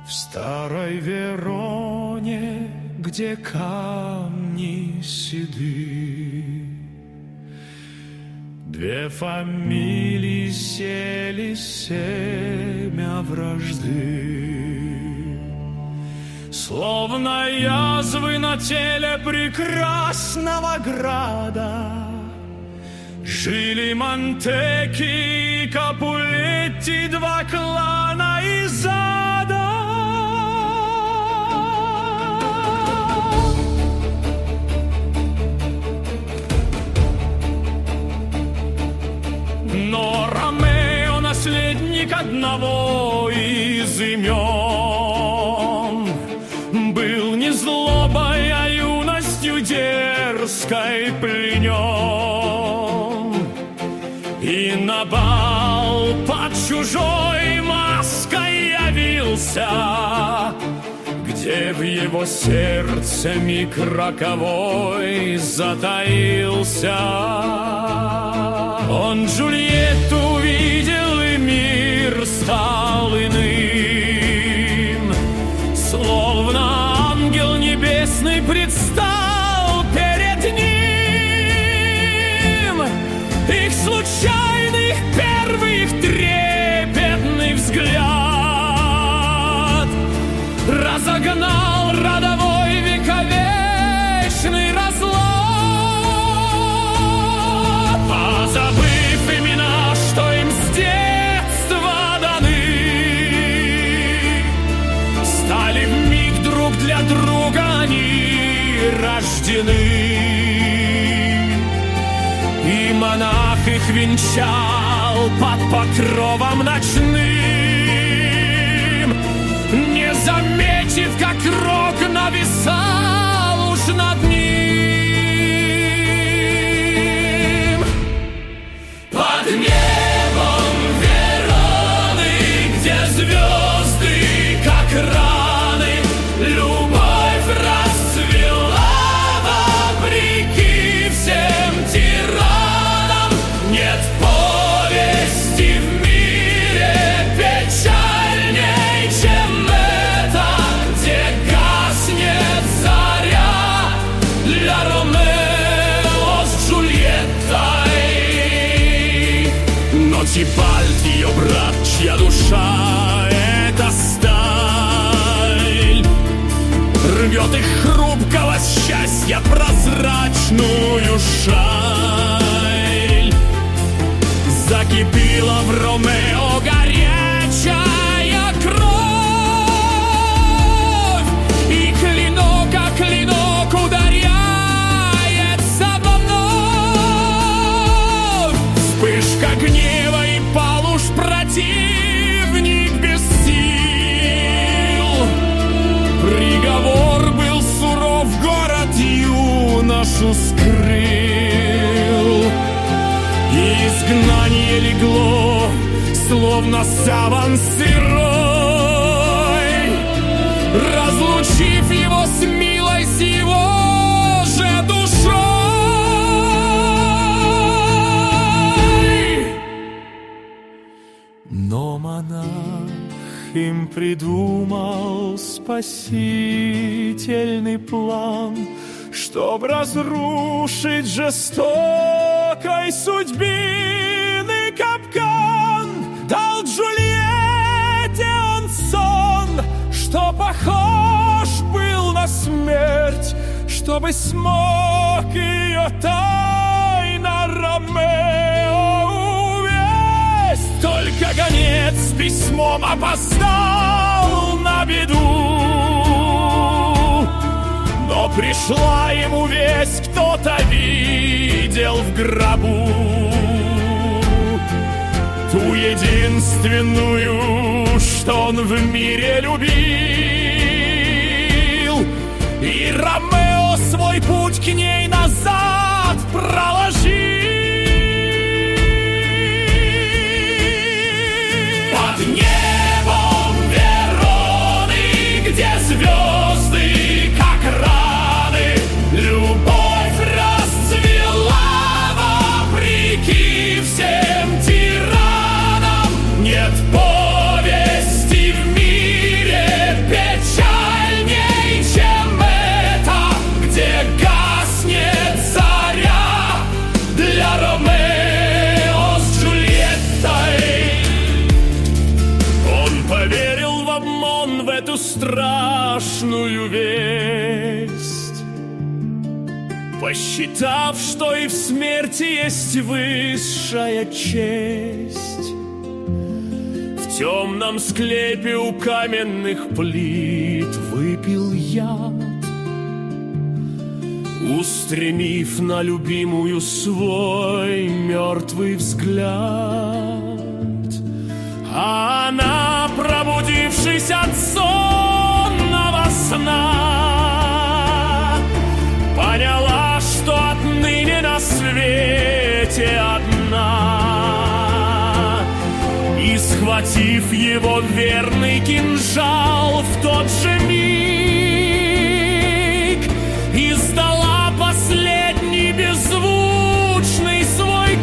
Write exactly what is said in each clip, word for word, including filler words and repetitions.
В старой Вероне, где камни седы, две фамилии сели, семя вражды. Словно язвы на теле прекрасного града жили Монтеки и Капулетти, два клана из ада. Но Ромео, наследник одного из имен, был не злобой, а юностью дерзкой пленен. И на бал под чужой маской явился, где в его сердце миг роковой затаился. Он Джульетту увидел, и мир стал иным, словно ангел небесный предстал перед ним. Их случайных первых трепетный взгляд разогнал родовой вековечный разлад. Позабыв имена, что им с детства даны, стали вмиг друг для друга они рождены. И монах их венчал под покровом ночным, не заметив, как рок нависал уж над ним. Под небом Вероны, где звезды, как раны, любовь расцвела вопреки всем тиранам. Нет повести в мире печальней, чем это, где гаснет заря для Ромео с Джульеттой. Но Тибальт, ее брат, чья душа — это сталь, рвет их хрупкого счастья прозрачную шаль. Закипела в Ромео горячая кровь, и клинок о клинок ударяется вновь. Вспышка гнева, и пал уж противник без сил. Приговор был суров, город юношу скрыл. Изгнание легло, словно саван сырой, разлучив его с милой, с его же душой. Но монах им придумал спасительный план, чтоб разрушить жестокой судьбины капкан. Дал Джульетте он сон, что похож был на смерть, чтобы смог ее тайно Ромео увесть. Только гонец с письмом опоздал на беду, но пришла ему весть, кто-то видел в гробу ту единственную, что он в мире любил. И Ромео свой путь к ней назад проложил. Под небом Вероны, где звезды, как раны, любовь расцвела вопреки всем тиранам. Нет повести в мире эту страшную весть, посчитав, что и в смерти есть высшая честь. В темном склепе у каменных плит выпил яд, устремив на любимую свой мертвый взгляд. А она, пробудившись от сонного сна, поняла, что отныне на свете одна. И, схватив его верный кинжал, в тот же миг издала последний беззвучный свой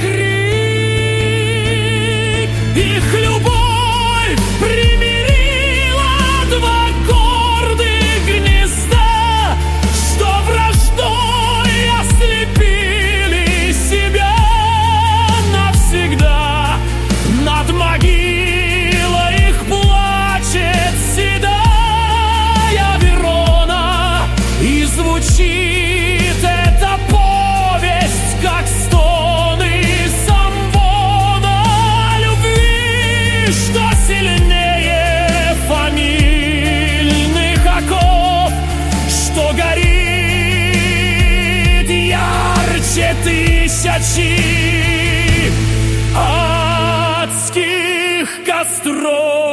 крик. Их любовь примирила два гордых гнезда, что враждой ослепили себя навсегда. Над могилой их плачет седая Верона, и звучит эта повесть, как стоны самвона любви, что сильнее фамильных оков, что горит ярче тысячи адских костров.